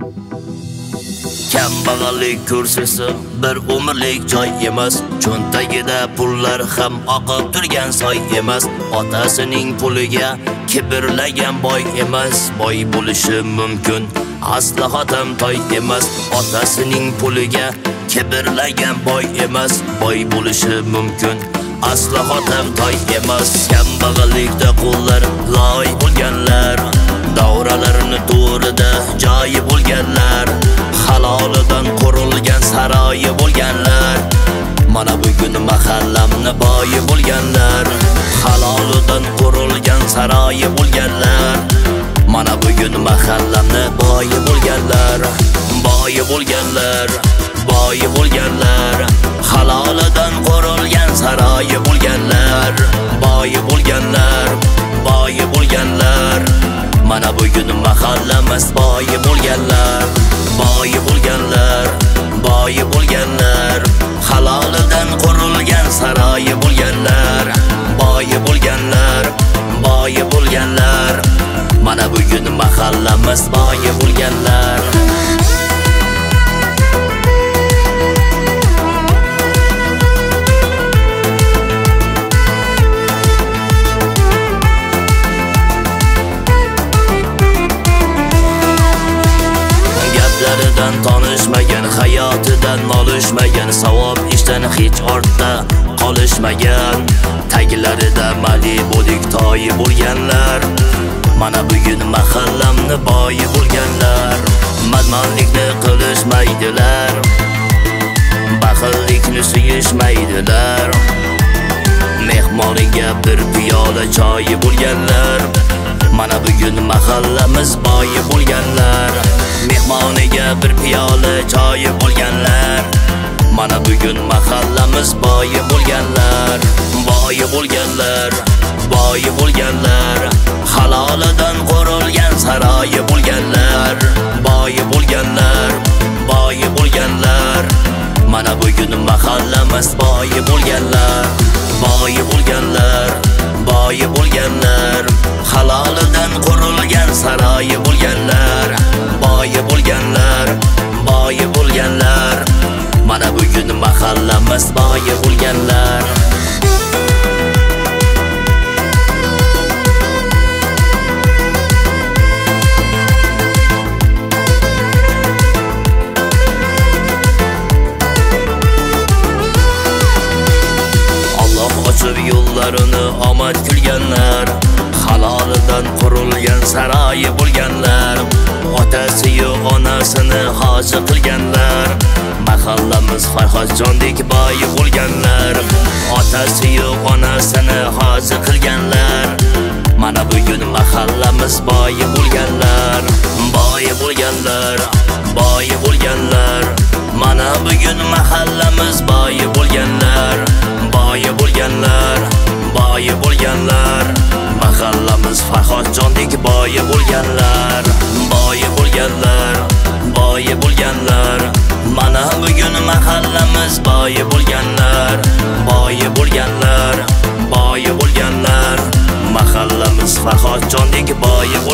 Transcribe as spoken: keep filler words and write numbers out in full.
Kambag'allik kursisi bir umrlik joy emas, cho'ntagida pullar ham oqib turgan soy emas. Otasining puliga kibrlagan boy emas, boy bo'lishi mumkin, asli xotim toy emas. Otasining puliga kibrlagan boy emas, boy bo'lishi mumkin, asli xotim toy emas. Kambag'allikda qullar loy bo'lganlar, davralarini to'rida joyi bo'lganlar, halolidan qurilgan saroyi bo'lganlar. Mana bugun mahallamni boyi bo'lganlar, halolidan qurilgan saroyi bo'lganlar. Mana bugun mahallamni boyi bo'lganlar, boyi bo'lganlar, boyi bo'lganlar, halolidan qurilgan saroyi bo'lganlar, boyi bo'lganlar, boyi bo'lganlar. Mana bugun mahallamiz boyi bo'lganlar, boyi bo'lganlar, boyi bo'lganlar, halolidan qurilgan saroyi bo'lganlar, boyi bo'lganlar, boyi bo'lganlar. Mana bugun mahallamiz boyi bo'lganlar. Gaplaridan tanishmagan, hayotidan nolishmagan, savob ishdan hech ortda qolishmagan, taglarida Malibulik toyi bo'lganlar. Mana bugun mahallamni boyi bo'lganlar. Madmanlikni qilishmaydilar, baxillikni suyishmaydilar. Mehmoniga bir piyola choy bo'lganlar. Mana bugun mahallamiz boyi bo'lganlar. Mehmoniga bir piyola choy bo'lganlar. Mana bugun mahallamiz boyi bo'lganlar, boyi bo'lganlar, boyi bo'lganlar, halolidan qurilgan saroyi bo'lganlar, boyi bo'lganlar, boyi bo'lganlar. Mana bugun mahallamiz boyi bo'lganlar, boyi bo'lganlar, boyi bo'lganlar, halolidan qurilgan saroyi bo'lganlar, boyi bo'lganlar, boyi bo'lganlar. Mana bugun mahallamiz boyi bo'lganlar. Alloh ochib yo'llarini omad kulganlar, halolidan qurilgan saroyi bo'lganlar. Otasi-yu onasini hoji qilganlar. Mahallamiz Farhodjondek boyi bo'lganlar. Otasi-yu onasini hoji qilganlar. Mana bugun mahallamiz boyi bo'lganlar, boyi bo'lganlar, boyi bo'lganlar. Mana bugun mahallamiz boyi bo'lganlar, boyi bo'lganlar, boyi bo'lganlar. Mahallamiz Farhodjondek boyi bo'lganlar, boyi bo'lganlar, boyi bo'lganlar. Mana bugun mahallamiz boyi bo'lganlar, boyi bo'lganlar, boyi bo'lganlar. Mahallamiz Farhodjondek boyi